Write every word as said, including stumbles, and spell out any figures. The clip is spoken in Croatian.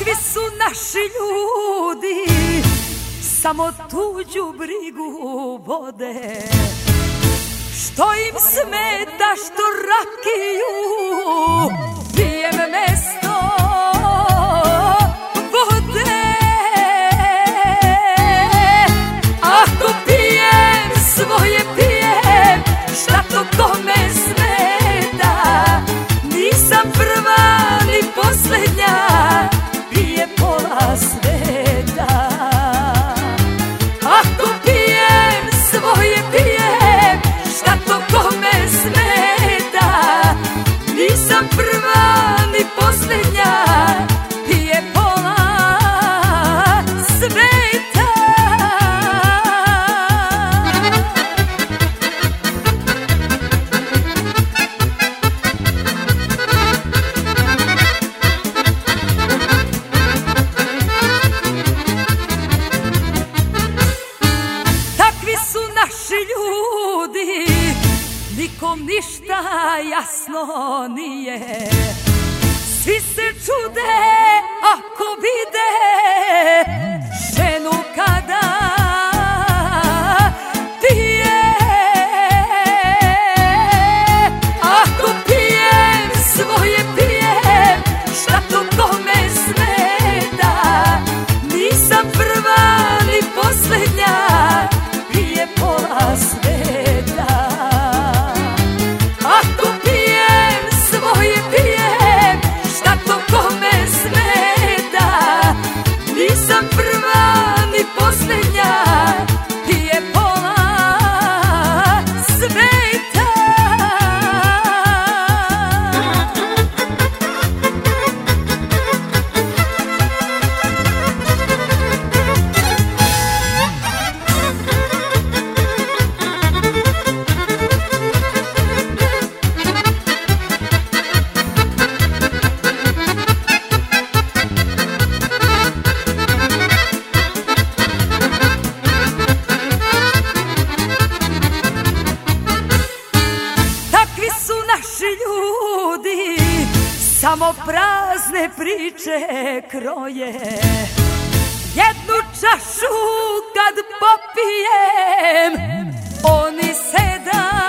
Takvi su naši ljudi, samo tuđu brigu vode. Što im smeta što rakiju pijem mesto vode? Ako pijem svoje pijem, šta to kome smeta? Nisam prva ni posljednja, pije pola sveta. Ako pijem svoje pijem, šta to kome smeta? Nisam prva ni posljednja, pije pola sveta. Takvi su naši ljudi, nikom ništa jasno nije. Svi se čude ako vide ženu kada pije. Ako pijem svoje pijem, šta to kome smeta? Nisam prva ni posljednja, pije pola sveta. Ako pijem svoje pijem, šta to kome smeta? Nisam prva ni posljednja, pije pola sveta. Takvi su naši ljudi, samo prazne priče kroje. Jednu čašu kad popijem, oni sedam